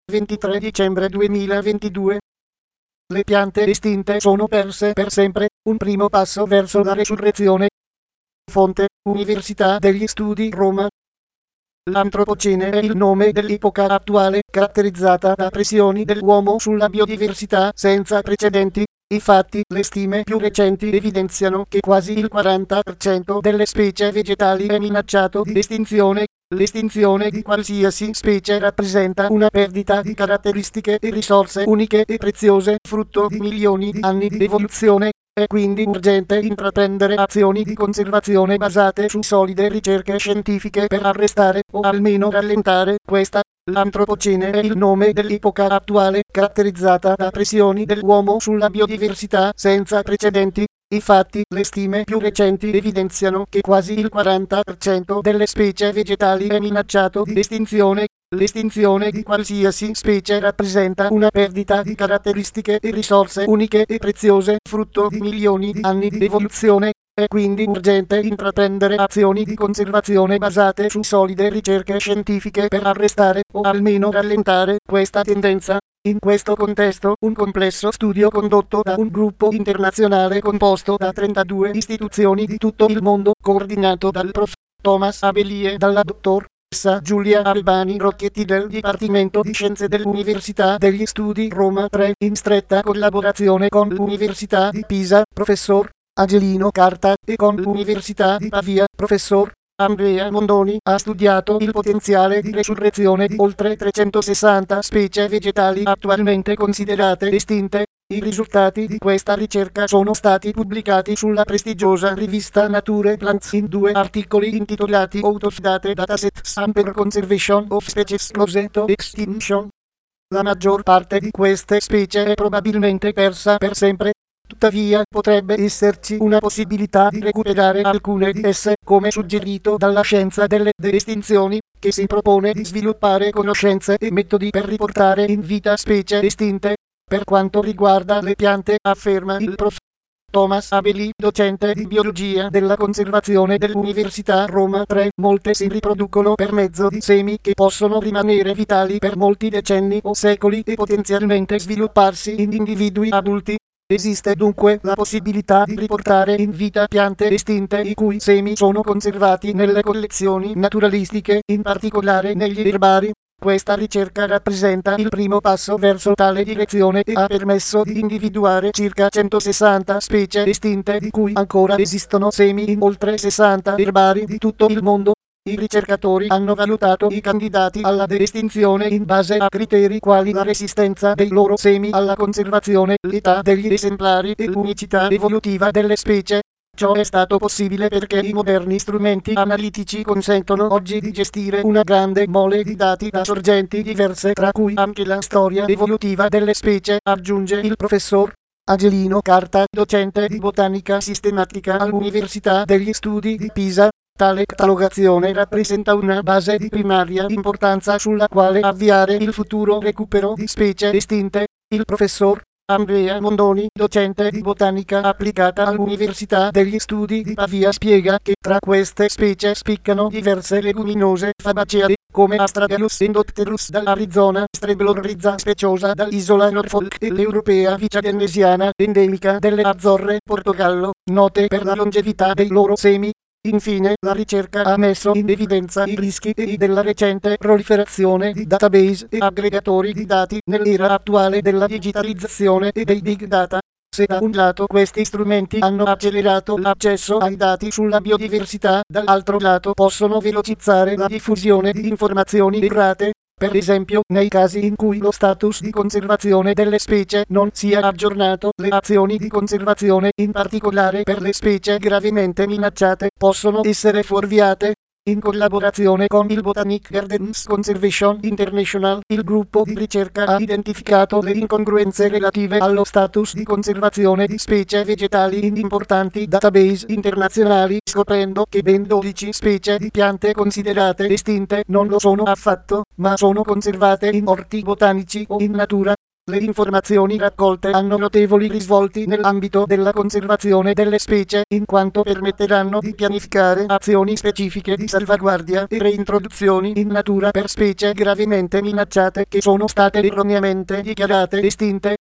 23 dicembre 2022. Le piante estinte sono perse per sempre, un primo passo verso la resurrezione. Fonte: Università degli Studi Roma. L'Antropocene è il nome dell'epoca attuale, caratterizzata da pressioni dell'uomo sulla biodiversità senza precedenti. Infatti, le stime più recenti evidenziano che quasi il 40% delle specie vegetali è minacciato di estinzione. L'estinzione di qualsiasi specie rappresenta una perdita di caratteristiche e risorse uniche e preziose, frutto di milioni di anni di evoluzione. È quindi urgente intraprendere azioni di conservazione basate su solide ricerche scientifiche per arrestare, o almeno rallentare, questa. L'Antropocene è il nome dell'epoca attuale, caratterizzata da pressioni dell'uomo sulla biodiversità senza precedenti. Infatti, le stime più recenti evidenziano che quasi il 40% delle specie vegetali è minacciato di estinzione. L'estinzione di qualsiasi specie rappresenta una perdita di caratteristiche e risorse uniche e preziose, frutto di milioni di anni di evoluzione. È quindi urgente intraprendere azioni di conservazione basate su solide ricerche scientifiche per arrestare, o almeno rallentare, questa tendenza. In questo contesto, un complesso studio condotto da un gruppo internazionale composto da 32 istituzioni di tutto il mondo, coordinato dal prof. Thomas Abeli e dalla dottoressa Giulia Albani Rocchetti del Dipartimento di Scienze dell'Università degli Studi Roma 3, in stretta collaborazione con l'Università di Pisa, professor Angelino Carta, e con l'Università di Pavia, professor Andrea Mondoni, ha studiato il potenziale di resurrezione di oltre 360 specie vegetali attualmente considerate estinte. I risultati di questa ricerca sono stati pubblicati sulla prestigiosa rivista Nature Plants in 2 articoli intitolati Out of Date Dataset Sample Conservation of Species Close to Extinction. La maggior parte di queste specie è probabilmente persa per sempre. Tuttavia, potrebbe esserci una possibilità di recuperare alcune di esse, come suggerito dalla scienza delle estinzioni, che si propone di sviluppare conoscenze e metodi per riportare in vita specie estinte. Per quanto riguarda le piante, afferma il prof. Thomas Abeli, docente di biologia della conservazione dell'Università Roma 3, molte si riproducono per mezzo di semi che possono rimanere vitali per molti decenni o secoli e potenzialmente svilupparsi in individui adulti. Esiste dunque la possibilità di riportare in vita piante estinte i cui semi sono conservati nelle collezioni naturalistiche, in particolare negli erbari. Questa ricerca rappresenta il primo passo verso tale direzione e ha permesso di individuare circa 160 specie estinte di cui ancora esistono semi in oltre 60 erbari di tutto il mondo. I ricercatori hanno valutato i candidati alla estinzione in base a criteri quali la resistenza dei loro semi alla conservazione, l'età degli esemplari e l'unicità evolutiva delle specie. Ciò è stato possibile perché i moderni strumenti analitici consentono oggi di gestire una grande mole di dati da sorgenti diverse, tra cui anche la storia evolutiva delle specie, aggiunge il professor Angelino Carta, docente di botanica sistematica all'Università degli Studi di Pisa. Tale catalogazione rappresenta una base di primaria importanza sulla quale avviare il futuro recupero di specie estinte. Il professor Andrea Mondoni, docente di botanica applicata all'Università degli Studi di Pavia, spiega che tra queste specie spiccano diverse leguminose fabaceae, come Astragalus endopterus dall'Arizona, Streblorrizza speciosa dall'isola Norfolk e l'Europea vicenesiana, endemica delle Azzorre, Portogallo, note per la longevità dei loro semi. Infine, la ricerca ha messo in evidenza i rischi della recente proliferazione di database e aggregatori di dati nell'era attuale della digitalizzazione e dei big data. Se da un lato questi strumenti hanno accelerato l'accesso ai dati sulla biodiversità, dall'altro lato possono velocizzare la diffusione di informazioni errate. Per esempio, nei casi in cui lo status di conservazione delle specie non sia aggiornato, le azioni di conservazione, in particolare per le specie gravemente minacciate, possono essere fuorviate. In collaborazione con il Botanic Gardens Conservation International, il gruppo di ricerca ha identificato le incongruenze relative allo status di conservazione di specie vegetali in importanti database internazionali, scoprendo che ben 12 specie di piante considerate estinte non lo sono affatto, ma sono conservate in orti botanici o in natura. Le informazioni raccolte hanno notevoli risvolti nell'ambito della conservazione delle specie, in quanto permetteranno di pianificare azioni specifiche di salvaguardia e reintroduzioni in natura per specie gravemente minacciate che sono state erroneamente dichiarate estinte.